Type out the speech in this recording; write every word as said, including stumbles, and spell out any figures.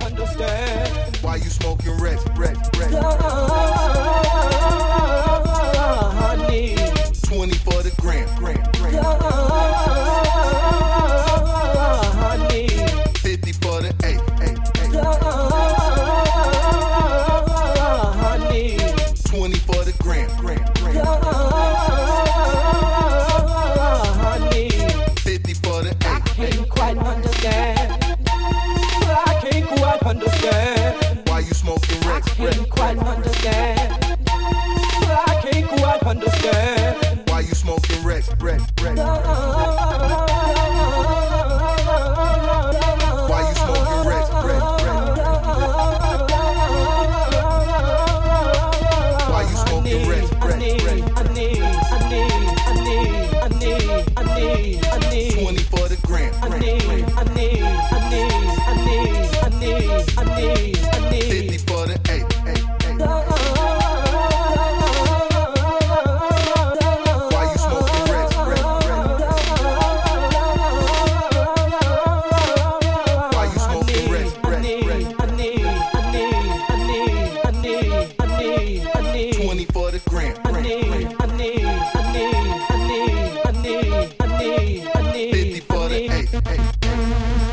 understand why you smoking Rex, Rex, Rex. Honey, twenty for the gram, gram, gram. honey, fifty for the eight, eight, eight. honey, twenty for the gram, gram, gram. honey. fifty for the I eight, eight. can't quite understand. I can't quite understand. Why you smoking I Rex, Rex, can't quite understand. I can't quite understand. Why you smoking Rex, Rex, Rex? Why you smoking Rex, Rex, Rex? Why you smoking Rex, Rex, Rex? twenty for the gram, gram, gram. fifty for the eight, eight, eight. Why you smoking Rex, Rex, Rex? Why you smoking Rex, Rex, Rex? twenty for the gram, gram, gram. fifty for the eight, eight, eight.